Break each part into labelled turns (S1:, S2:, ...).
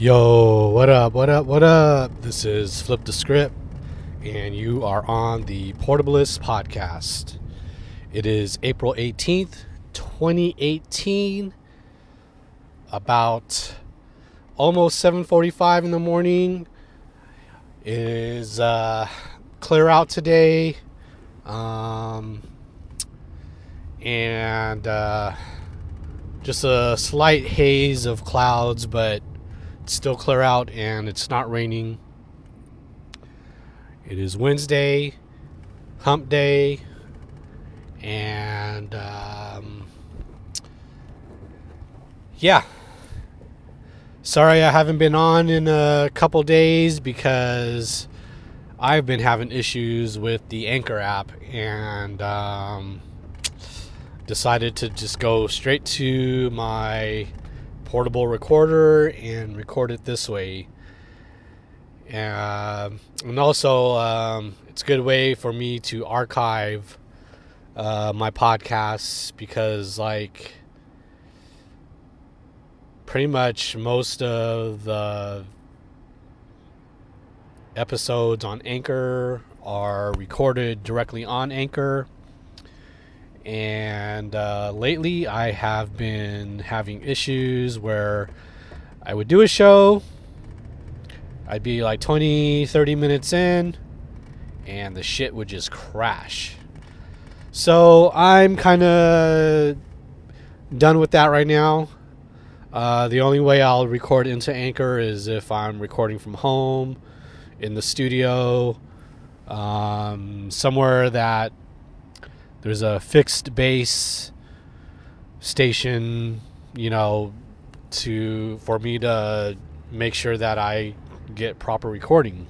S1: Yo, what up, what up, what up? This is Flip the Script, and you are on the Portablist Podcast. It is April 18th, 2018, about almost 7:45 in the morning. It is clear out today, and just a slight haze of clouds, but it's still clear out and it's not raining. It is Wednesday, hump day, and yeah. Sorry I haven't been on in a couple days because I've been having issues with the Anchor app, and decided to just go straight to my portable recorder and record it this way. And also, it's a good way for me to archive my podcasts because, like, pretty much most of the episodes on Anchor are recorded directly on Anchor. And lately, I have been having issues where I would do a show, I'd be like 20, 30 minutes in, and the shit would just crash. So I'm kind of done with that right now. The only way I'll record into Anchor is if I'm recording from home, in the studio, somewhere that there's a fixed base station, for me to make sure that I get proper recording.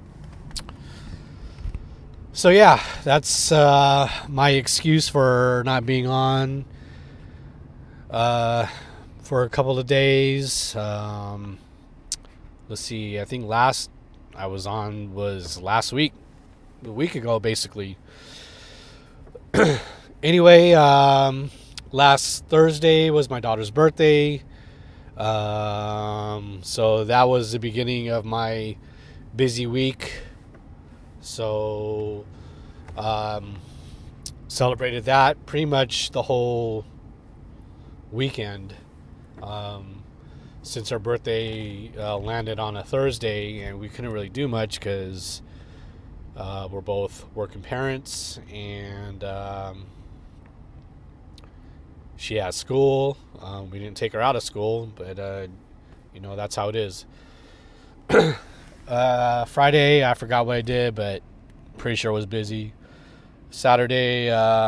S1: So yeah, that's my excuse for not being on for a couple of days. Let's see, I think last I was on was last week, a week ago basically. Anyway, last Thursday was my daughter's birthday. So that was the beginning of my busy week. So, celebrated that pretty much the whole weekend. Since our birthday landed on a Thursday, and we couldn't really do much because we're both working parents, and she has school. We didn't take her out of school, but that's how it is. Friday, I forgot what I did, but pretty sure I was busy. Saturday,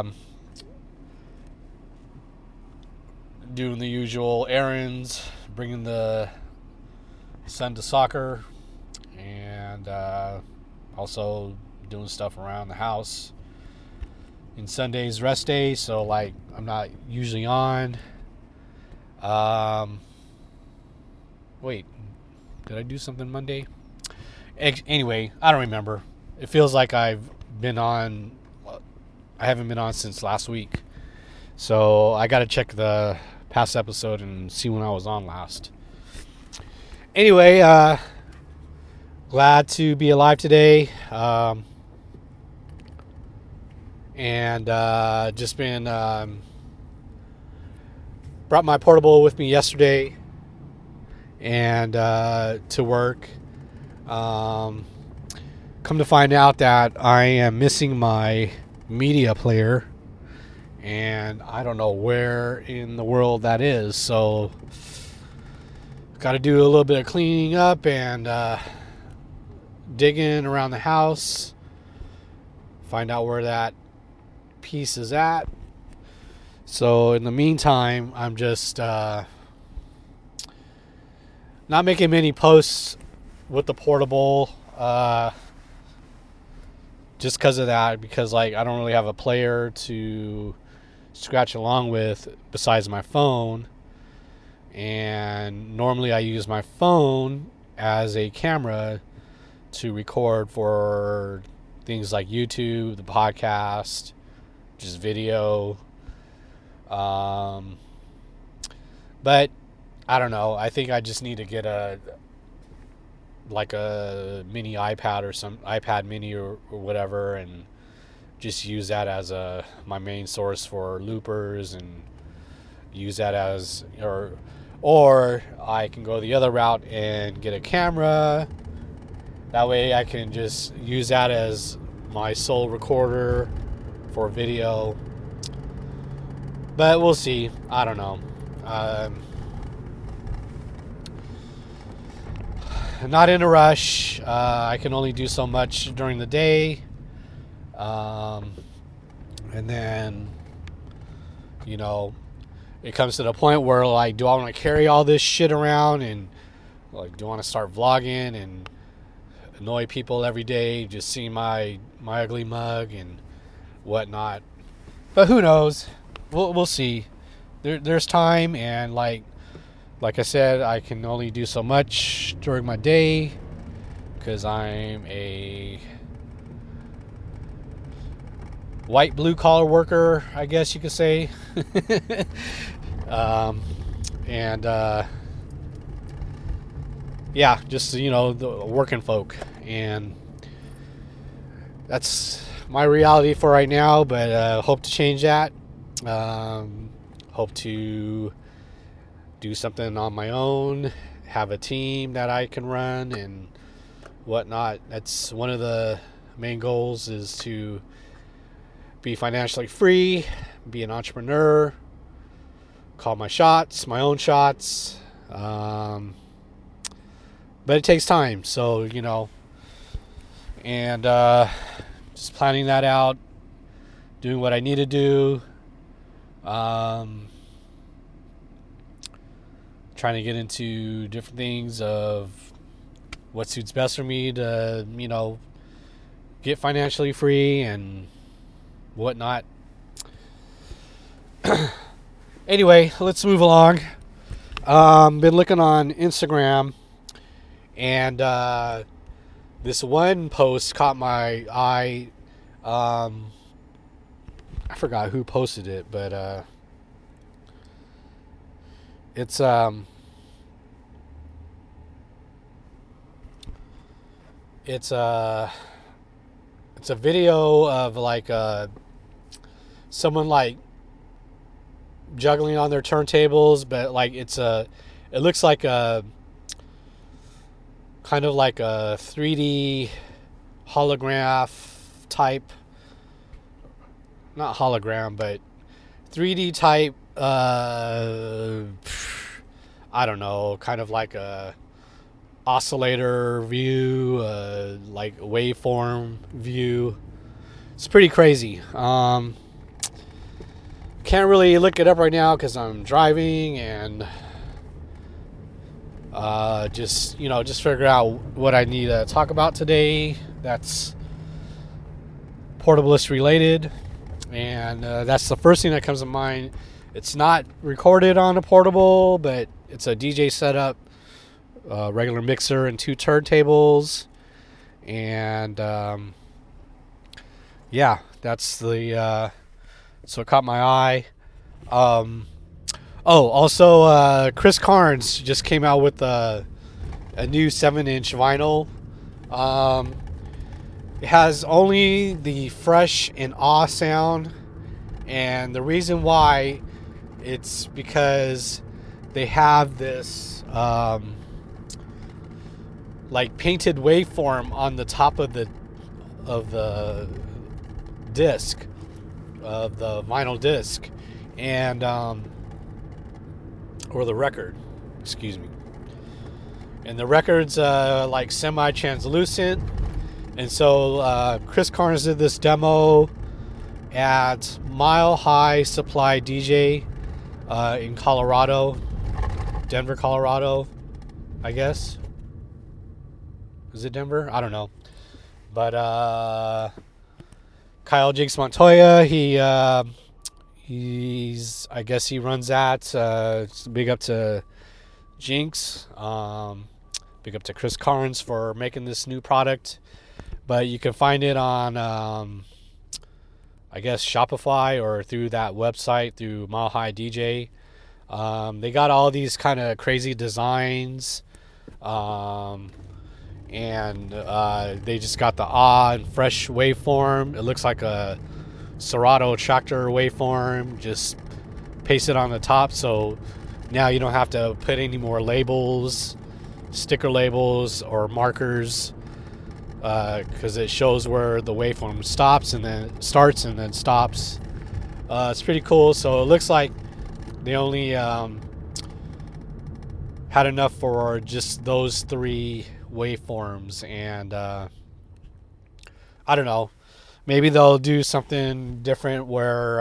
S1: doing the usual errands, bringing the son to soccer, and also doing stuff around the house. And Sunday's rest day, so like I'm not usually on. Wait, did I do something Monday? Anyway, I don't remember. It feels like I haven't been on since last week. So I got to check the past episode and see when I was on last. Anyway, glad to be alive today. And just been brought my portable with me yesterday and to work. Come to find out that I am missing my media player, and I don't know where in the world that is. So got to do a little bit of cleaning up and digging around the house, find out where that piece is at. So in the meantime, I'm just not making many posts with the portable, just because of that, because like I don't really have a player to scratch along with besides my phone, and normally I use my phone as a camera to record for things like YouTube, the podcast, just video. But I don't know. I think I just need to get a like a mini iPad or some iPad mini or whatever, and just use that as my main source for loopers, and use that as or I can go the other route and get a camera. That way I can just use that as my sole recorder for video. But we'll see. I don't know. Not in a rush. I can only do so much during the day. And then, it comes to the point where, like, do I want to carry all this shit around, and, like, do I want to start vlogging and annoy people every day, just seeing my ugly mug and whatnot? But who knows? We'll see. There's time, and like I said, I can only do so much during my day because I'm a white blue collar worker, I guess you could say. And yeah, just the working folk, and that's my reality for right now. But hope to change that. Hope to do something on my own, have a team that I can run and whatnot. That's one of the main goals, is to be financially free, be an entrepreneur, call my shots, my own shots. But it takes time, so and just planning that out, doing what I need to do, trying to get into different things of what suits best for me to get financially free and whatnot. Anyway, let's move along. Been looking on Instagram, and this one post caught my eye. I forgot who posted it, but it's a video of like someone like juggling on their turntables, but like it looks like a kind of like a 3D holograph type, not hologram, but 3D type, I don't know, kind of like a oscillator view, like waveform view. It's pretty crazy. Can't really look it up right now because I'm driving, and just figure out what I need to talk about today that's portablist related. And that's the first thing that comes to mind. It's not recorded on a portable, but it's a DJ setup, regular mixer and 2 turntables. And yeah, that's the so it caught my eye. Also, Chris Carnes just came out with a new 7-inch vinyl. It has only the fresh and awe sound, and the reason why, it's because they have this like painted waveform on the top of the disc, of the vinyl disc, and or the record, excuse me. And the record's like semi-translucent. And so Chris Carnes did this demo at Mile High Supply DJ in Colorado, Denver, Colorado, I guess. Is it Denver? I don't know. But Kyle Jinx Montoya, he's, I guess he runs that. Big up to Jinx. Big up to Chris Carnes for making this new product. But you can find it on, I guess, Shopify, or through that website, through Mile High DJ. They got all these kind of crazy designs. and they just got the and fresh waveform. It looks like a Serato tractor waveform, just paste it on the top, so now you don't have to put any more labels, sticker labels or markers, because it shows where the waveform stops and then starts and then stops. It's pretty cool. So it looks like they only had enough for just those 3 waveforms, and I don't know, maybe they'll do something different where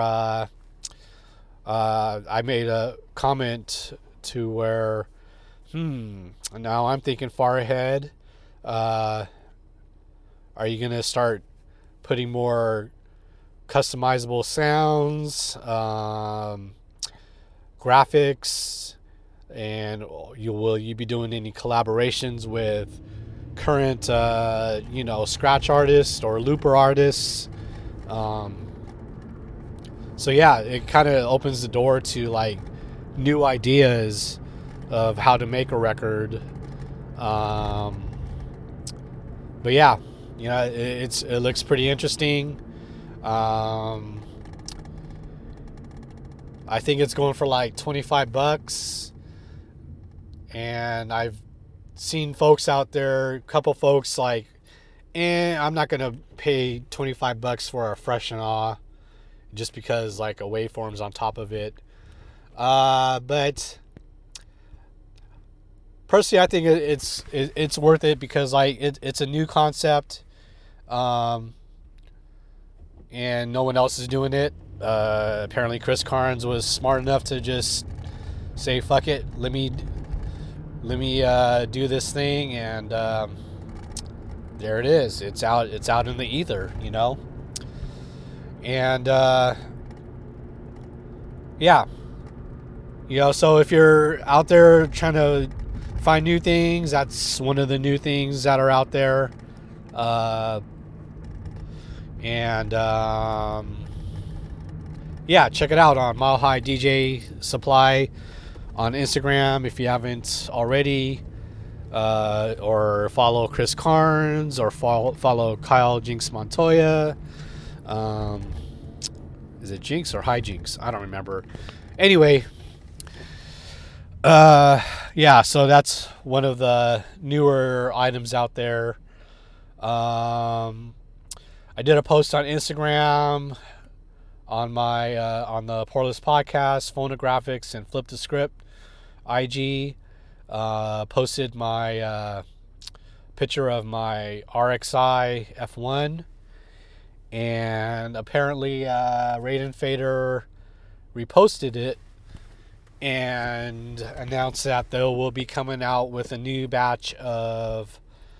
S1: I made a comment to where now I'm thinking far ahead. Are you gonna start putting more customizable sounds, graphics, and will you be doing any collaborations with current scratch artists or looper artists? So yeah, it kind of opens the door to like new ideas of how to make a record. But yeah, it looks pretty interesting. I think it's going for like $25, and I've seen folks out there, a couple folks like, I'm not gonna pay $25 for a Fresh and Awe just because like a waveform's on top of it. But personally, I think it's worth it because like it's a new concept, and no one else is doing it. Apparently, Chris Carnes was smart enough to just say, "Fuck it, let me do this thing," and there it is. It's out in the ether, and yeah, So if you're out there trying to find new things, that's one of the new things that are out there. And yeah, check it out on Mile High DJ Supply on Instagram if you haven't already, or follow Chris Carnes, or follow Kyle Jinx Montoya. Is it Jinx or High Jinx? I don't remember. Anyway, yeah, so that's one of the newer items out there. I did a post on Instagram on my on the Portless Podcast, Phonographics, and Flip the Script IG. Posted my picture of my RXI F1, and apparently Raiden Fader reposted it and announced that they will be coming out with a new batch of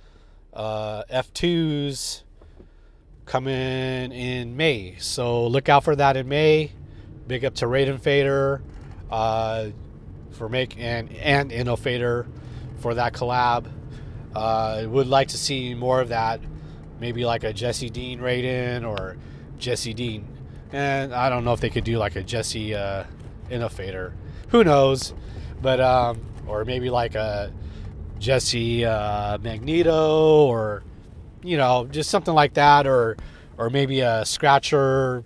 S1: F2s coming in May. So look out for that in May. Big up to Raiden Fader for making and InnoFader for that collab. Would like to see more of that. Maybe like a Jesse Dean Raiden or Jesse Dean. And I don't know if they could do like a Jesse InnoFader. Who knows? But or maybe like a Jesse Magneto, or just something like that, or maybe a Scratcher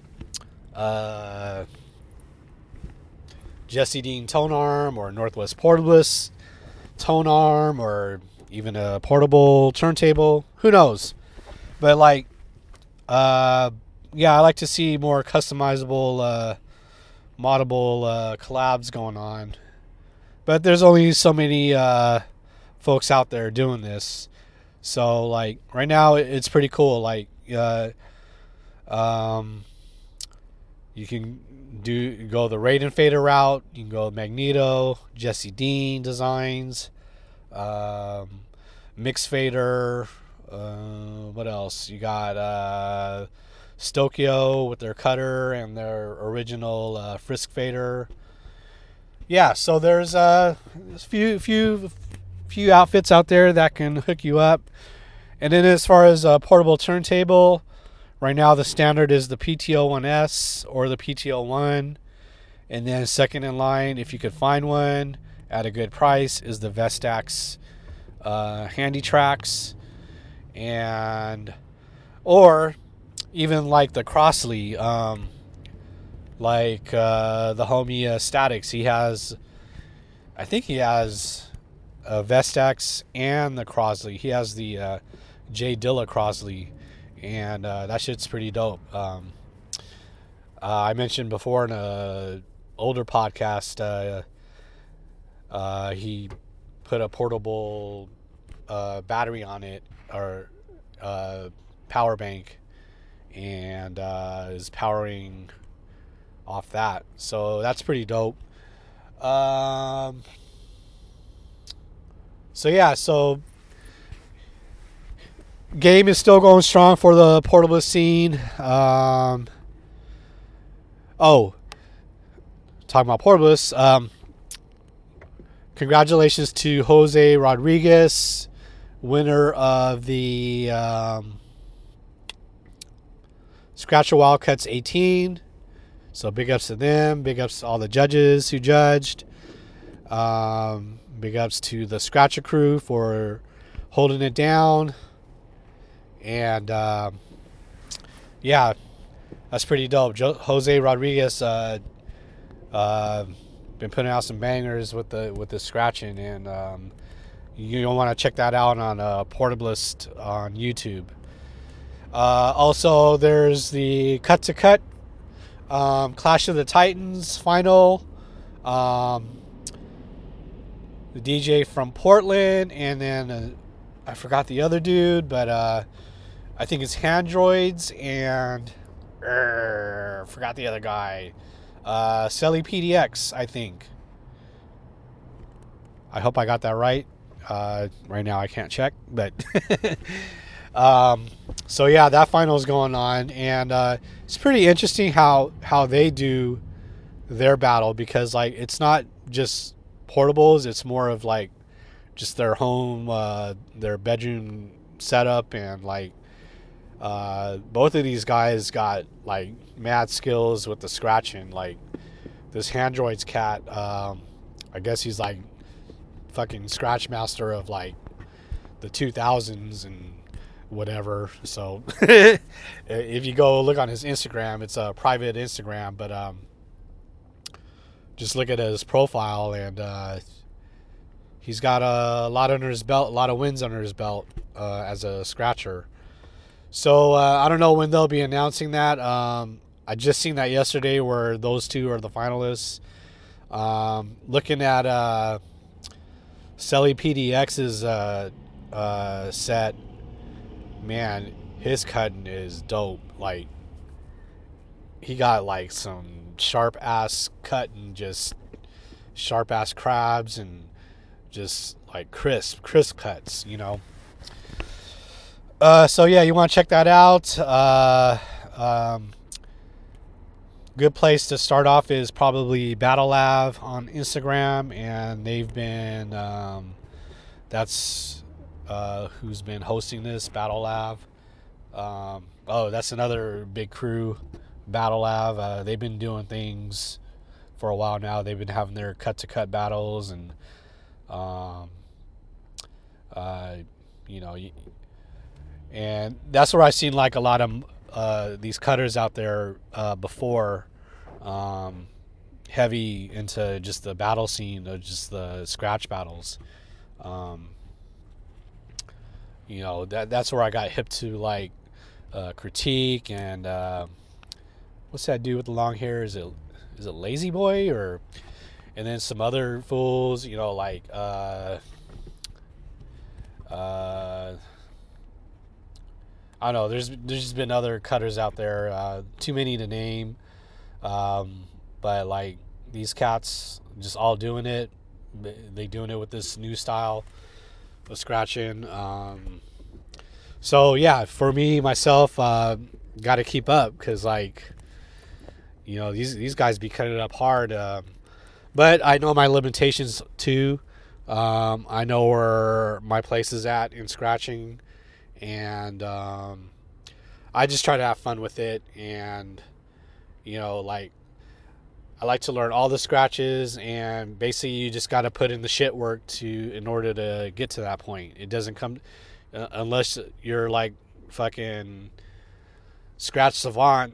S1: Jesse Dean tone arm, or Northwest Portabless tone arm, or even a portable turntable. Who knows? But like yeah, I like to see more customizable moddable collabs going on. But there's only so many folks out there doing this. So like right now it's pretty cool. Like you can go the Raiden Fader route. You can go Magneto, Jesse Dean designs, Mix Fader. What else? You got Stokio with their cutter and their original Frisk Fader. Yeah, so there's a few outfits out there that can hook you up. And then as far as a portable turntable, right now the standard is the PTO-1S or the PTO-1. And then second in line, if you could find one at a good price, is the Vestax Handy Tracks. and or even like the Crossley, the homie Statics. I think he has Vestax and the Crossley. He has the J Dilla Crossley, and that shit's pretty dope. I mentioned before in a older podcast, he put a portable battery on it, or power bank, and is powering off that. So that's pretty dope. So game is still going strong for the portable scene. Talking about portables. Congratulations to Jose Rodriguez, winner of the Scratcher Wildcats 18. So big ups to them. Big ups to all the judges who judged. Big ups to the Scratcher crew for holding it down. And yeah, that's pretty dope. Jose Rodriguez been putting out some bangers with the scratching, and you'll want to check that out on Portablist on YouTube. Also, there's the Cut to Cut Clash of the Titans final. The DJ from Portland, and then I forgot the other dude, but I think it's Handroids, and forgot the other guy. Selly PDX, I think. I hope I got that right. Right now I can't check, but so yeah, that final is going on, and it's pretty interesting how they do their battle, because like it's not just portables, it's more of like just their home, their bedroom setup, and like both of these guys got like mad skills with the scratching. Like this Handroids cat, I guess he's like fucking scratch master of like the 2000s and whatever. So if you go look on his Instagram, it's a private Instagram, but just look at his profile, and he's got a lot under his belt, a lot of wins under his belt as a scratcher. So I don't know when they'll be announcing that. I just seen that yesterday where those two are the finalists. Looking at Selly PDX's set, man, his cutting is dope. Like, he got like some sharp ass cutting, just sharp ass crabs, and just like crisp cuts, you know. So yeah, you want to check that out. Good place to start off is probably Battle Lab on Instagram, and they've been that's who's been hosting this Battle Lab. That's another big crew, Battle Lab. They've been doing things for a while now. They've been having their cut-to-cut battles, and you know, and that's where I've seen like a lot of these cutters out there before, heavy into just the battle scene, or just the scratch battles. You know, that's where I got hip to like Critique, and what's that dude with the long hair? Is it Lazy Boy, or and then some other fools, you know, like I don't know. There's just been other cutters out there. Too many to name. But like these cats just all doing it. They doing it with this new style of scratching. So yeah, for me myself, got to keep up, because like, you know, these guys be cutting it up hard. But I know my limitations too. I know where my place is at in scratching, and I just try to have fun with it. And you know, like, I like to learn all the scratches, and basically you just got to put in the shit work in order to get to that point. It doesn't come, unless you're like fucking Scratch Savant,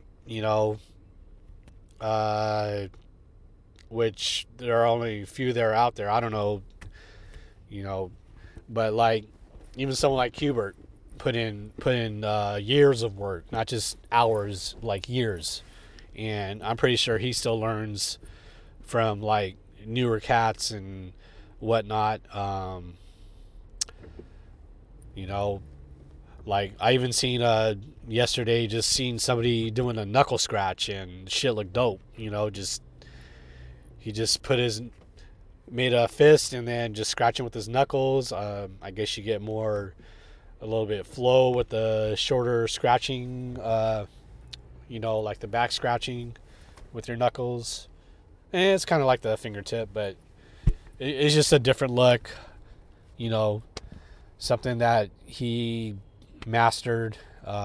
S1: uh, which there are only a few that are out there. I don't know, but like even someone like Hubert put in years of work, not just hours, like years. And I'm pretty sure he still learns from like newer cats and whatnot. You know, like I even seen yesterday, just seen somebody doing a knuckle scratch and shit looked dope. Just he just made a fist and then just scratching with his knuckles. I guess you get a little bit flow with the shorter scratching. Like the back scratching with your knuckles. And it's kind of like the fingertip, but it's just a different look. You know, something that he mastered.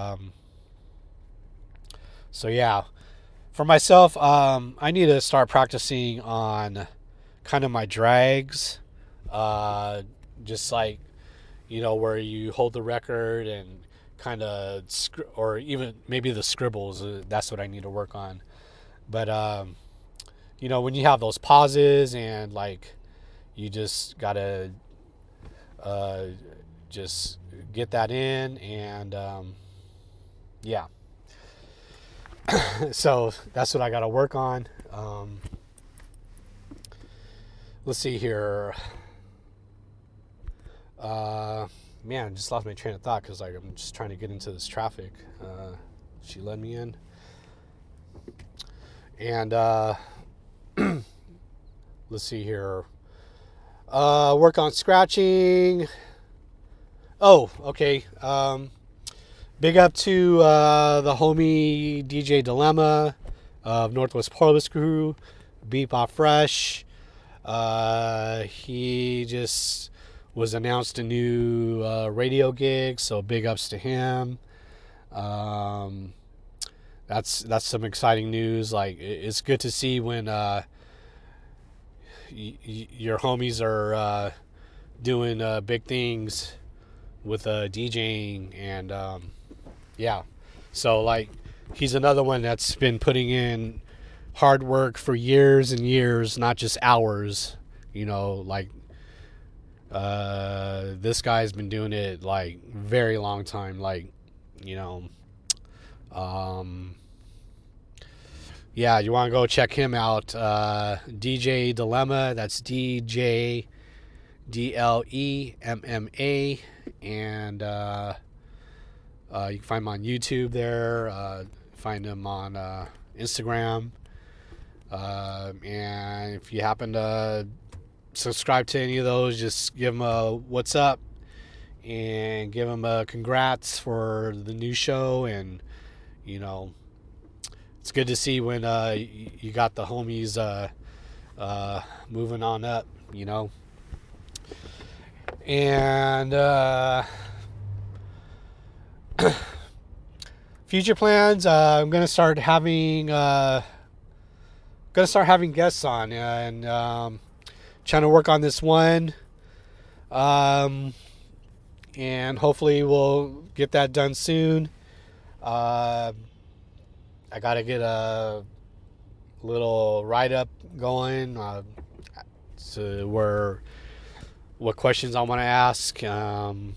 S1: So yeah, for myself, I need to start practicing on kind of my drags. Just like, where you hold the record and kind of, or even maybe the scribbles. That's what I need to work on. But, when you have those pauses and like, you just gotta just get that in and yeah. So that's what I gotta work on. Let's see here. Man, I just lost my train of thought because like I'm just trying to get into this traffic. She let me in, and let's see here. Work on scratching. Oh, okay. Big up to the homie DJ Dilemma of Northwest Portals Crew, Beep Off Fresh. He just was announced a new radio gig, so big ups to him. That's some exciting news. Like it's good to see when your homies are doing big things with DJing and yeah. So like he's another one that's been putting in hard work for years and years, not just hours. Like this guy's been doing it like very long time. Like yeah, you want to go check him out. DJ Dilemma. That's DJDLEMMA, and you can find him on YouTube there. Find him on Instagram. And if you happen to subscribe to any of those, just give him a what's up and give him a congrats for the new show. And it's good to see when you got the homies moving on up. And future plans, I'm gonna start having guests on, and trying to work on this one, and hopefully we'll get that done soon. I gotta get a little write-up going to what questions I want to ask, and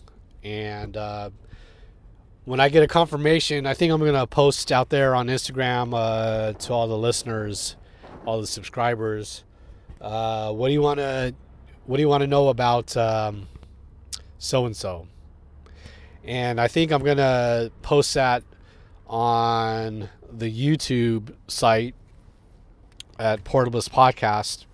S1: when I get a confirmation, I think I'm gonna post out there on Instagram to all the listeners, all the subscribers. What do you want to know about so and so? And I think I'm gonna post that on the YouTube site at Portable Podcast,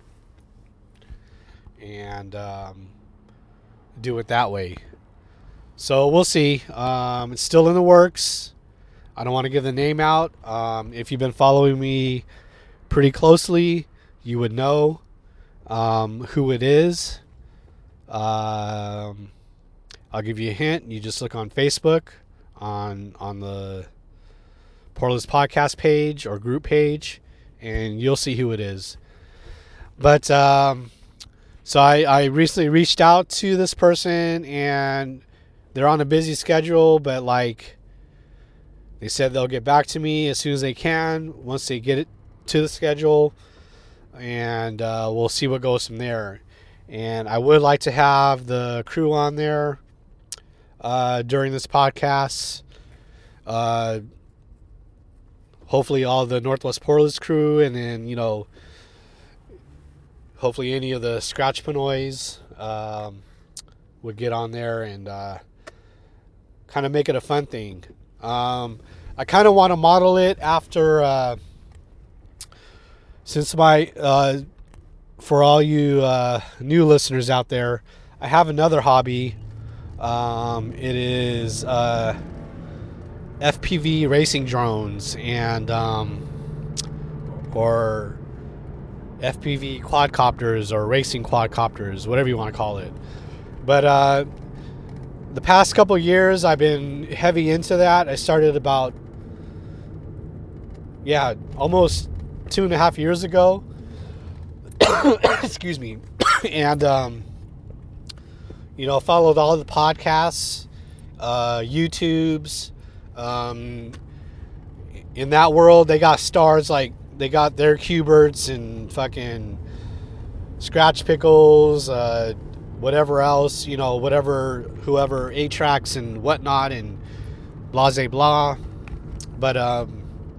S1: and do it that way. So we'll see. It's still in the works. I don't want to give the name out. If you've been following me pretty closely, you would know who it is. I'll give you a hint. You just look on Facebook on the Portals Podcast page or group page, and you'll see who it is. But so I recently reached out to this person, and they're on a busy schedule, but like they said they'll get back to me as soon as they can once they get it to the schedule, and we'll see what goes from there. And I would like to have the crew on there during this podcast. Hopefully all the Northwest Portals crew, and then, you know, hopefully any of the Scratch Pinoys would get on there and kind of make it a fun thing. I kind of want to model it after, since my, for all you new listeners out there, I have another hobby. It is FPV racing drones, and or FPV quadcopters or racing quadcopters, whatever you want to call it. But the past couple years, I've been heavy into that. I started about, almost 2.5 years ago. Excuse me. And, you know, followed all the podcasts, YouTubes. In that world, they got stars like, they got their Q-Berts and fucking Scratch Pickles, whatever else, you know, whoever, A-Tracks and whatnot, and blah, blah, blah. But,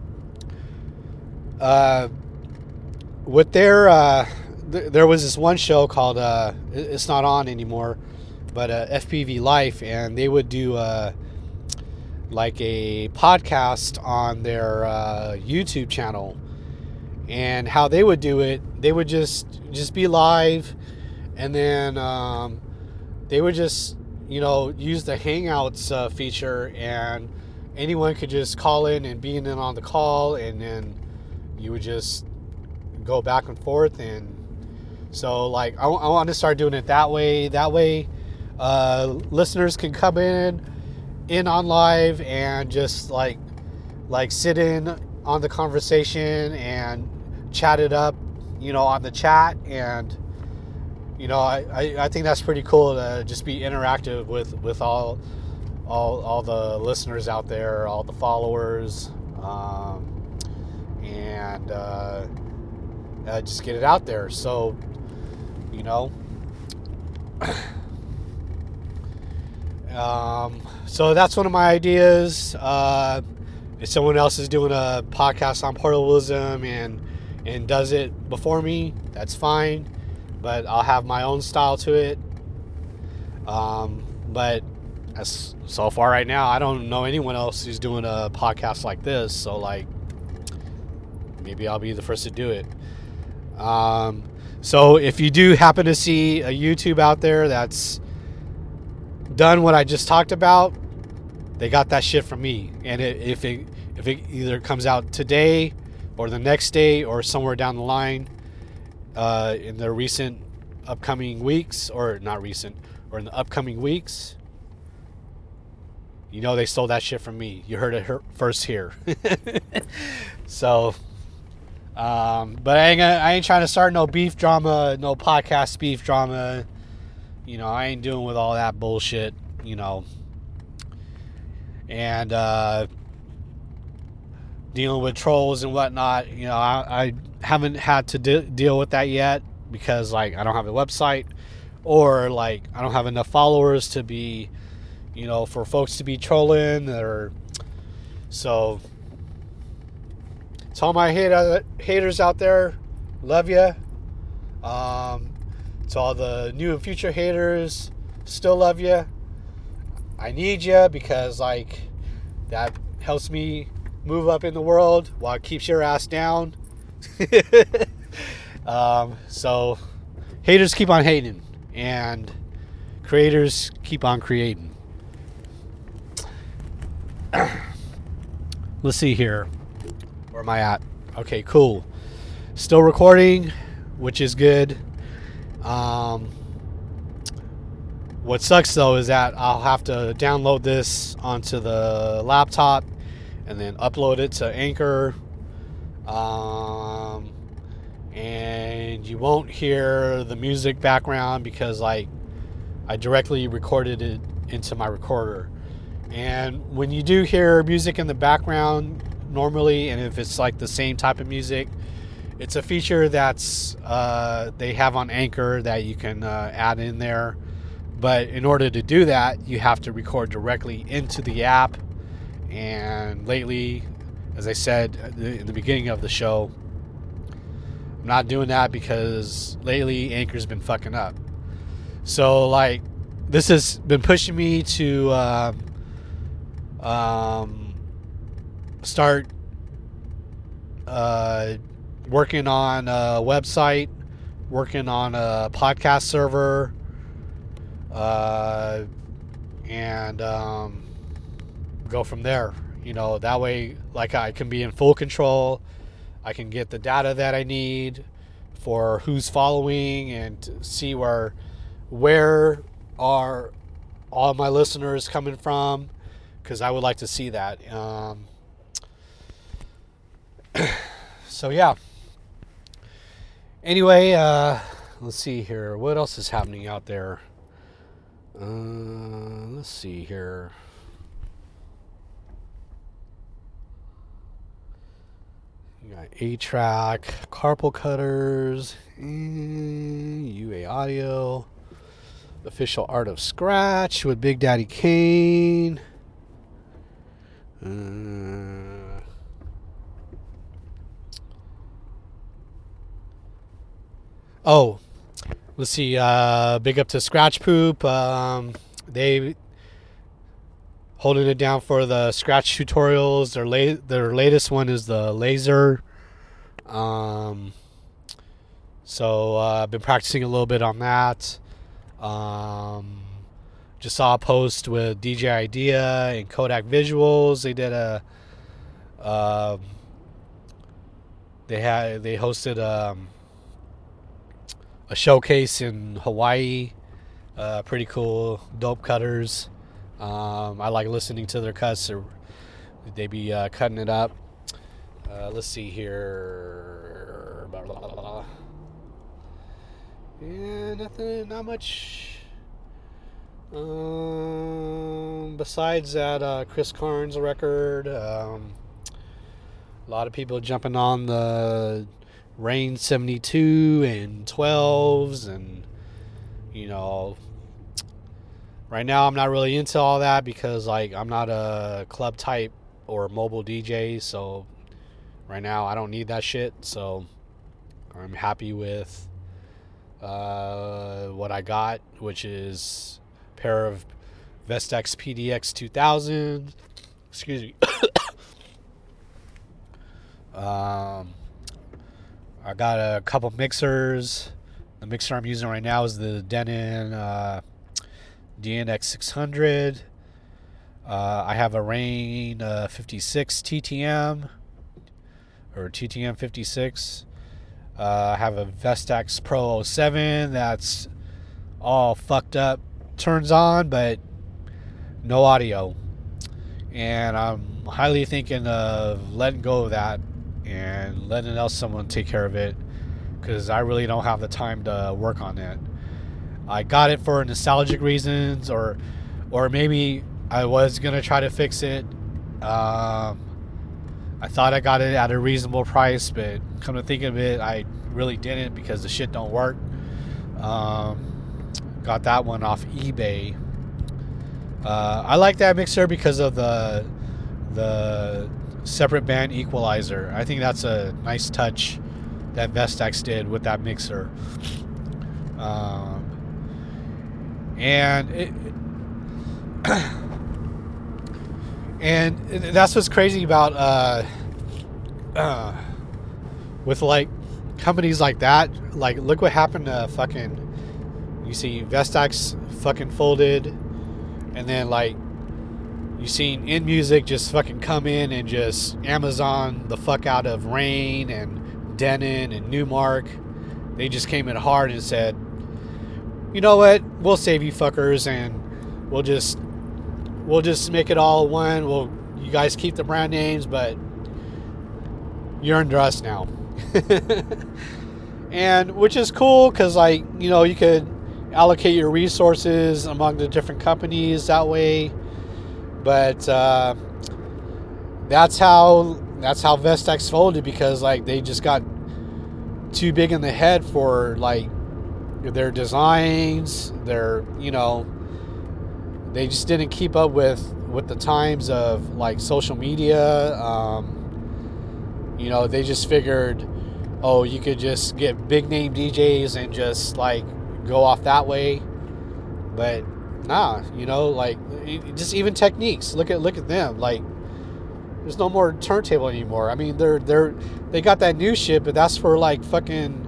S1: with their, there was this one show called, it's not on anymore, but FPV Life, and they would do, like a podcast on their YouTube channel. And how they would do it, they would just be live, and then they would just, you know, use the Hangouts feature, and anyone could just call in and be in on the call, and then you would just go back and forth. And so, like, I want to start doing it that way. That way, listeners can come in on live and just like sit in on the conversation and chat it up, you know, on the chat. And, you know, I think that's pretty cool to just be interactive with all the listeners out there, all the followers, and just get it out there. So, you know, so that's one of my ideas. If someone else is doing a podcast on portalism and does it before me, that's fine, but I'll have my own style to it. But as so far right now, I don't know anyone else who's doing a podcast like this, so like maybe I'll be the first to do it. So if you do happen to see a YouTube out there that's done what I just talked about, they got that shit from me. And if it either comes out today or the next day or somewhere down the line, in the recent upcoming weeks, or not recent, or in the upcoming weeks, you know they stole that shit from me. You heard it first here. So, but I ain't trying to start no beef drama, no podcast beef drama. You know, I ain't doing with all that bullshit, you know. And dealing with trolls and whatnot, you know, I haven't had to deal with that yet because, like, I don't have a website, or, like, I don't have enough followers to be, you know, for folks to be trolling. Or so, to all my haters out there, love you. To all the new and future haters, still love you. I need you because, like, that helps me move up in the world while it keeps your ass down. So haters keep on hating, and creators keep on creating. Let's see here. Where am I at? Okay, cool. Still recording, which is good. What sucks though is that I'll have to download this onto the laptop and then upload it to Anchor. And you won't hear the music background because, like, I directly recorded it into my recorder. And when you do hear music in the background normally, and if it's like the same type of music, it's a feature that's they have on Anchor that you can add in there. But in order to do that, you have to record directly into the app. And lately, as I said in the beginning of the show, I'm not doing that because lately Anchor's been fucking up. So like, this has been pushing me to start working on a website, working on a podcast server, and go from there. You know, that way, like, I can be in full control. I can get the data that I need for who's following and see where are all my listeners coming from, because I would like to see that. So yeah. Anyway, let's see here. What else is happening out there? Let's see here. You got A-Track, Carpal Cutters, UA Audio, Official Art of Scratch with Big Daddy Kane. Let's see. Big up to Scratch Poop. They holding it down for the Scratch tutorials. Their latest one is the laser. So I've been practicing a little bit on that. Just saw a post with DJ Idea and Kodak Visuals. They did they hosted a showcase in Hawaii. Pretty cool, dope cutters. I like listening to their cuts. They be cutting it up. Let's see here. Blah, blah, blah, blah. Yeah, nothing, not much. Besides that Chris Carnes record, a lot of people jumping on the Rain 72 and 12s, and you know, right now I'm not really into all that because like I'm not a club type or mobile DJ, so right now I don't need that shit. So I'm happy with what I got, which is a pair of Vestax PDX 2000. Excuse me. I got a couple mixers. The mixer I'm using right now is the Denon DNX 600. I have a Rain 56 TTM or TTM 56. I have a Vestax Pro 07 that's all fucked up, turns on, but no audio. And I'm highly thinking of letting go of that and letting someone take care of it, because I really don't have the time to work on it. I got it for nostalgic reasons, or maybe I was gonna try to fix it. I thought I got it at a reasonable price, but come to think of it, I really didn't, because the shit don't work. Got that one off eBay. I like that mixer because of the separate band equalizer. I think that's a nice touch that Vestax did with that mixer. And that's what's crazy about with like companies like that. Like, look what happened to fucking, you see Vestax fucking folded, and then like you seen InMusic just fucking come in and just Amazon the fuck out of Rain and Denon and Newmark. They just came in hard and said, you know what, we'll save you fuckers, and we'll just make it all one. You guys keep the brand names, but you're under us now. And which is cool, because like, you know, you could allocate your resources among the different companies that way. But that's how Vestax folded, because like they just got too big in the head for like their designs, their, you know, they just didn't keep up with the times of like social media. You know, they just figured, oh, you could just get big name DJs and just like go off that way. But nah, you know, like just even Techniques. Look at them. Like, there's no more turntable anymore. I mean, they got that new shit, but that's for like fucking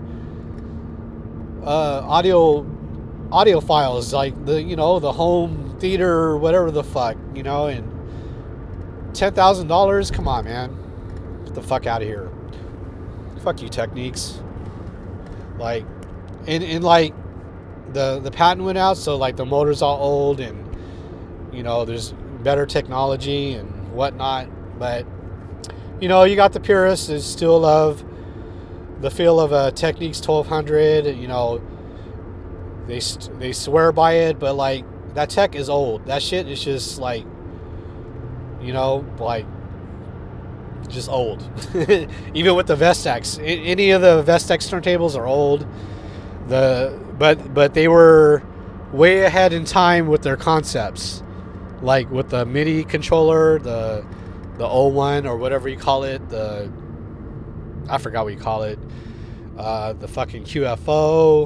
S1: audio files, like the, you know, the home theater or whatever the fuck, you know. And $10,000, come on, man, get the fuck out of here. Fuck you, Techniques. Like, and like the patent went out, so like the motor's all old, and you know, there's better technology and whatnot. But you know, you got the purists that still love the feel of a Technics 1200. You know, they swear by it, but like that tech is old. That shit is just like, you know, like just old. Even with the Vestax, any of the Vestax turntables are old. But they were way ahead in time with their concepts, like with the MIDI controller, the O1 or whatever you call it, I forgot what you call it, the fucking QFO.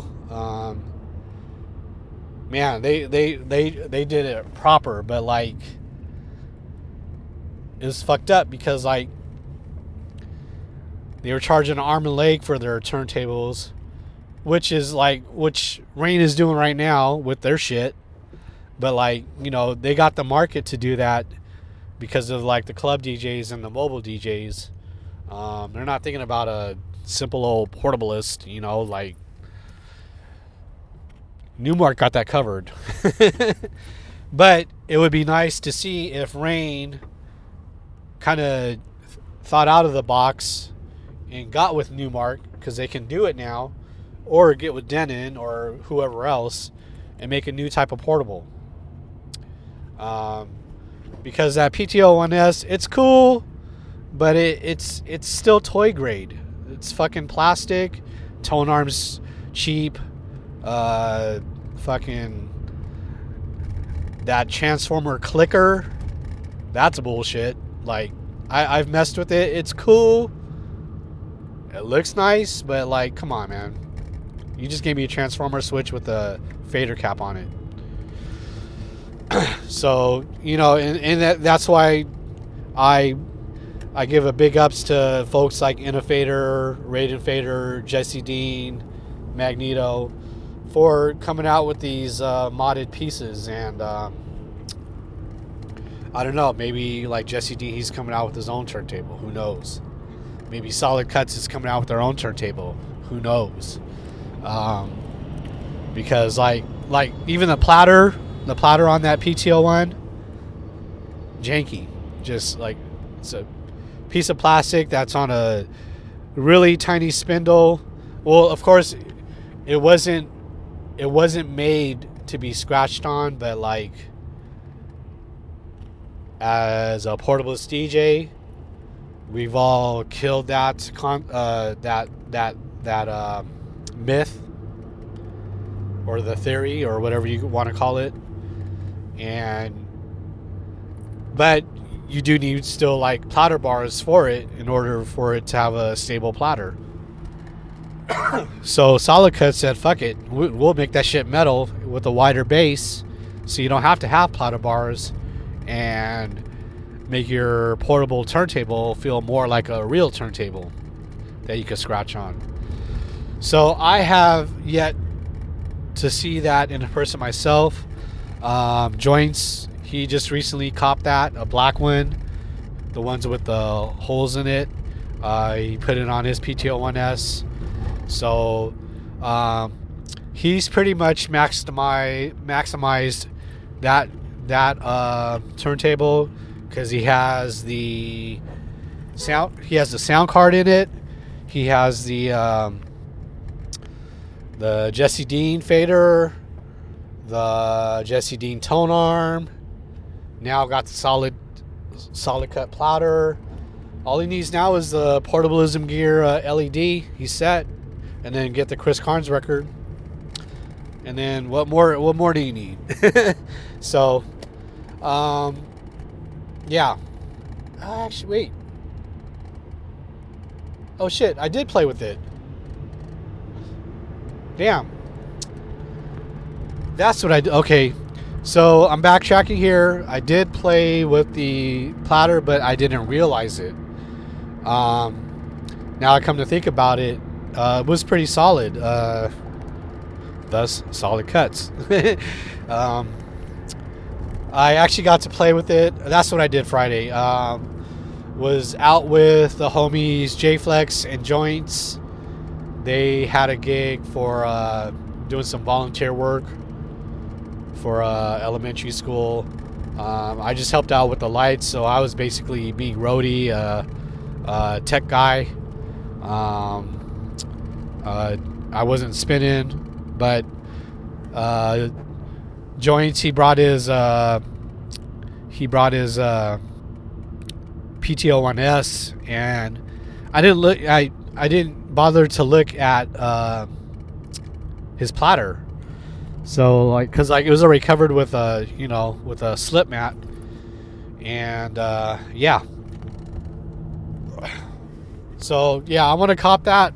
S1: Man, they did it proper, but like it was fucked up because like they were charging an arm and leg for their turntables, which Rane is doing right now with their shit. But like, you know, they got the market to do that because of like the club DJs and the mobile DJs. They're not thinking about a simple old portablist, you know, like Newmark got that covered. But it would be nice to see if Rane kind of thought out of the box and got with Newmark, because they can do it now, or get with Denon or whoever else and make a new type of portable. Because that PTO-1S, it's cool, but it's still toy grade. It's fucking plastic, tone arms cheap, fucking that transformer clicker, that's bullshit. Like, I've messed with it. It's cool. It looks nice, but like, come on, man. You just gave me a transformer switch with a fader cap on it. So, you know, and that's why I give a big ups to folks like Innofader, Raiden Fader, Jesse Dean, Magneto, for coming out with these modded pieces. And I don't know, maybe like Jesse Dean, he's coming out with his own turntable. Who knows? Maybe Solid Cuts is coming out with their own turntable. Who knows? Because like even the platter on that PTO one, janky. Just like, it's a piece of plastic that's on a really tiny spindle. Well, of course, it wasn't made to be scratched on, but like as a portablist DJ, we've all killed that myth, or the theory, or whatever you want to call it. But you do need still like platter bars for it in order for it to have a stable platter. So Solid Cut said, fuck it, we'll make that shit metal with a wider base, so you don't have to have platter bars, and make your portable turntable feel more like a real turntable that you can scratch on. So I have yet to see that in person myself. Joints, he just recently copped that, a black one, the ones with the holes in it. He put it on his PTO-1S. So he's pretty much maximized that turntable, because he has the sound card in it. He has the Jesse Dean fader. the Jesse Dean tone arm. Now I've got the solid cut plotter. All he needs now is the Portablism Gear LED. He's set, and then get the Chris Carnes record. And then what more do you need? So, yeah. Actually, wait. Oh shit! I did play with it. Damn. That's what I did. Okay. So I'm backtracking here. I did play with the platter, but I didn't realize it. Now I come to think about it, it was pretty solid. Thus, solid cuts. I actually got to play with it. That's what I did Friday. Was out with the homies J-Flex and Joints. They had a gig for doing some volunteer work for elementary school. I just helped out with the lights, so I was basically being roadie, tech guy. I wasn't spinning, but Joints, he brought his PT-01S, and I didn't bother to look at his platter. So because it was already covered with with a slip mat, and yeah. So yeah, I want to cop that.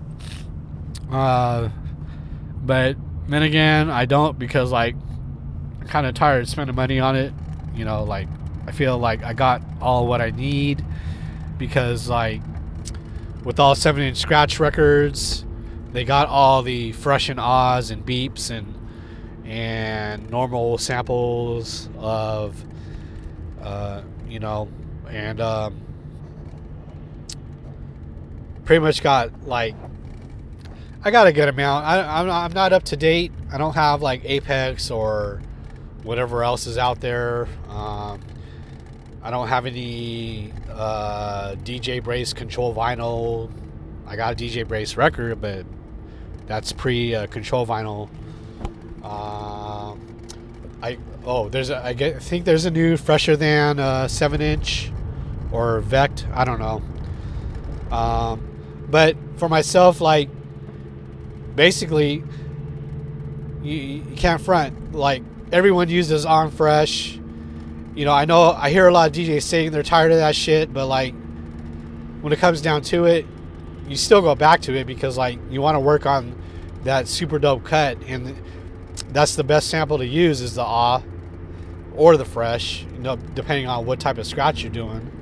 S1: But then again, I don't, because I'm kind of tired of spending money on it. I feel like I got all what I need, because with all 7-inch scratch records, they got all the fresh and ahs and beeps and normal samples of and pretty much got I got a good amount. I'm not up to date. I don't have Apex or whatever else is out there. I don't have any DJ Brace Control vinyl. I got a DJ Brace record, but that's pre-Control vinyl. I think there's a new fresher than 7-inch or Vect. I don't know. But for myself, basically, you can't front. Everyone uses On Fresh. I hear a lot of DJs saying they're tired of that shit, but when it comes down to it, you still go back to it because you want to work on that super dope cut, and that's the best sample to use is the Ah or the Fresh, depending on what type of scratch you're doing.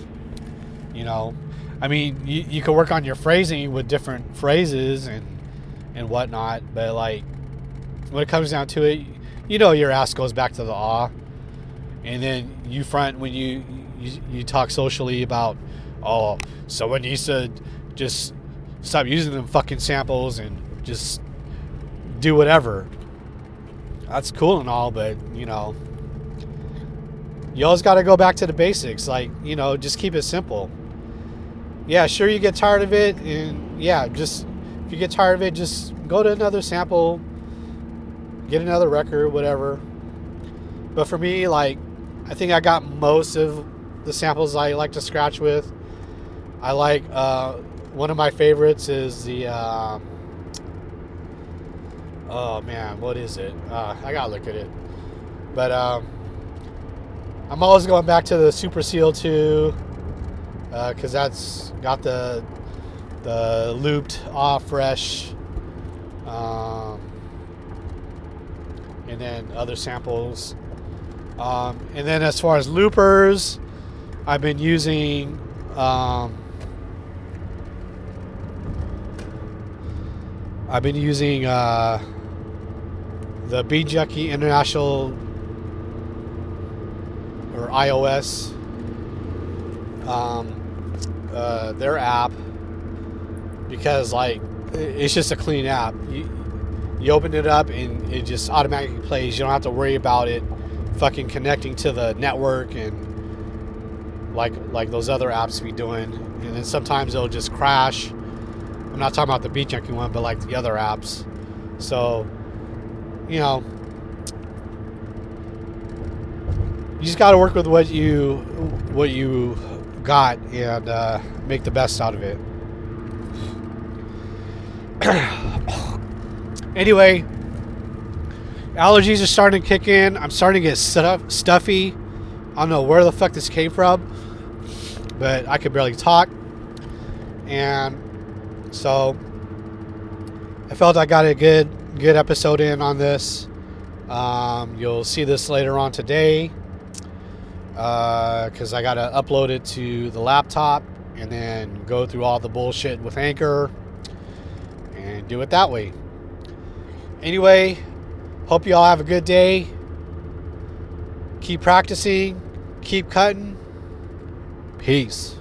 S1: I mean, you can work on your phrasing with different phrases and whatnot, but when it comes down to it, your ass goes back to the Ah. And then you front when you talk socially about, oh, someone needs to just stop using them fucking samples and just do whatever. That's cool and all, but you always got to go back to the basics. Just keep it simple. Yeah, sure, you get tired of it, and yeah, just if you get tired of it, just go to another sample, get another record, whatever. But for me, I think I got most of the samples I like to scratch with. I like one of my favorites is the oh man, what is it? I gotta look at it. But I'm always going back to the Super Seal 2 because that's got the looped off fresh, and then other samples. And then as far as loopers, I've been using the Beat Junkie International or iOS, their app, because it's just a clean app. You open it up and it just automatically plays. You don't have to worry about it fucking connecting to the network and like those other apps be doing. And then sometimes it'll just crash. I'm not talking about the Beat Junkie one, but the other apps. So you just got to work with what you got and make the best out of it. Anyway, allergies are starting to kick in. I'm starting to get stuffy. I don't know where the fuck this came from, but I could barely talk. And so I felt I got a good episode in on this. You'll see this later on today because I got to upload it to the laptop and then go through all the bullshit with Anchor and do it that way. Anyway, hope you all have a good day. Keep practicing. Keep cutting. Peace.